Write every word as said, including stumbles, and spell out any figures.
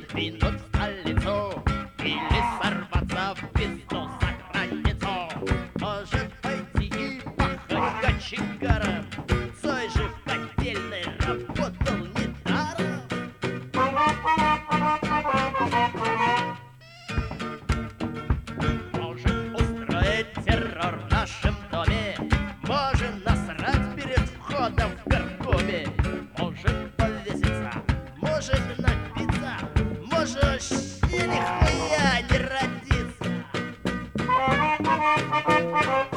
двинуть в столицу или сорваться в пизду за границу. Может пойти и махать кочегаром, Цой же в котельной работал недаром. Можем устроить террор в нашем доме, можем насрать перед входом в горкоме, можем повеситься, можем напиться, можем вообще нихуя не родиться.